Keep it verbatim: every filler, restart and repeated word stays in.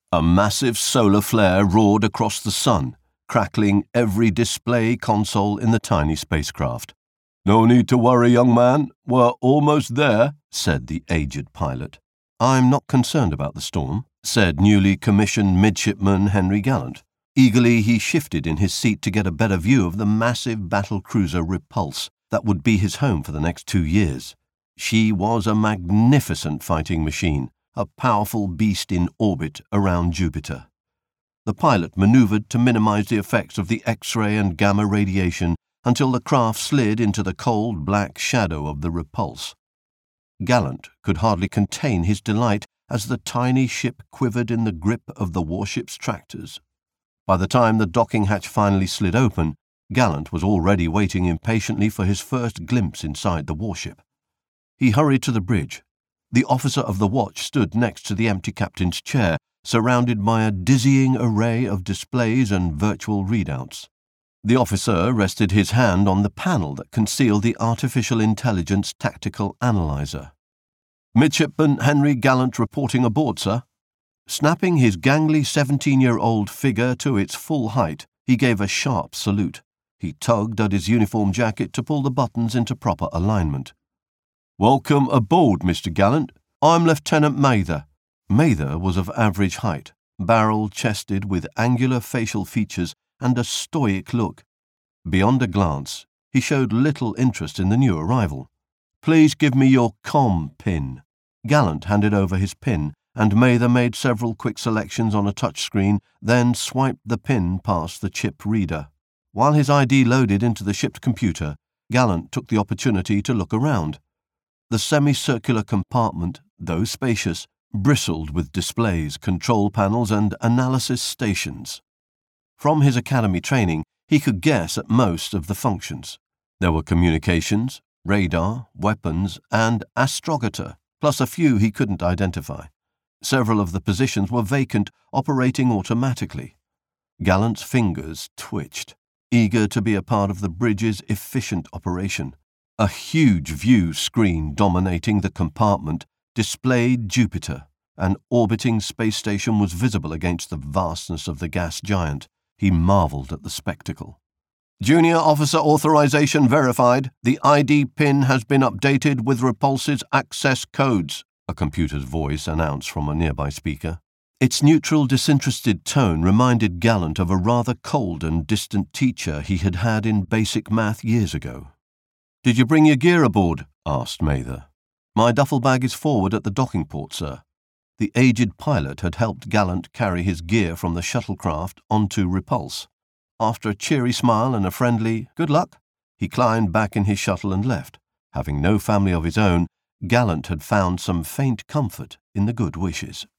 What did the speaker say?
A massive solar flare roared across the sun, crackling every display console in the tiny spacecraft. "No need to worry, young man. We're almost there," said the aged pilot. "I'm not concerned about the storm," said newly commissioned midshipman Henry Gallant. Eagerly he shifted in his seat to get a better view of the massive battle cruiser Repulse that would be his home for the next two years. She was a magnificent fighting machine, a powerful beast in orbit around Jupiter. The pilot maneuvered to minimize the effects of the X-ray and gamma radiation until the craft slid into the cold black shadow of the Repulse. Gallant could hardly contain his delight as the tiny ship quivered in the grip of the warship's tractors. By the time the docking hatch finally slid open, Gallant was already waiting impatiently for his first glimpse inside the warship. He hurried to the bridge. The officer of the watch stood next to the empty captain's chair, surrounded by a dizzying array of displays and virtual readouts. The officer rested his hand on the panel that concealed the artificial intelligence tactical analyzer. "Midshipman Henry Gallant reporting aboard, sir." Snapping his gangly seventeen-year-old figure to its full height, he gave a sharp salute. He tugged at his uniform jacket to pull the buttons into proper alignment. "Welcome aboard, Mister Gallant. I'm Lieutenant Mather." Mather was of average height, barrel-chested with angular facial features and a stoic look. Beyond a glance, he showed little interest in the new arrival. "Please give me your com pin." Gallant handed over his pin, and Mather made several quick selections on a touchscreen, then swiped the pin past the chip reader. While his I D loaded into the ship's computer, Gallant took the opportunity to look around. The semicircular compartment, though spacious, bristled with displays, control panels, and analysis stations. From his academy training, he could guess at most of the functions. There were communications, radar, weapons, and astrogator, plus a few he couldn't identify. Several of the positions were vacant, operating automatically. Gallant's fingers twitched, eager to be a part of the bridge's efficient operation. A huge view screen dominating the compartment displayed Jupiter. An orbiting space station was visible against the vastness of the gas giant. He marveled at the spectacle. "Junior officer authorization verified. The I D pin has been updated with Repulse's access codes," a computer's voice announced from a nearby speaker. Its neutral, disinterested tone reminded Gallant of a rather cold and distant teacher he had had in basic math years ago. "Did you bring your gear aboard?" asked Mather. "My duffel bag is forward at the docking port, sir." The aged pilot had helped Gallant carry his gear from the shuttlecraft onto Repulse. After a cheery smile and a friendly "good luck," he climbed back in his shuttle and left. Having no family of his own, Gallant had found some faint comfort in the good wishes.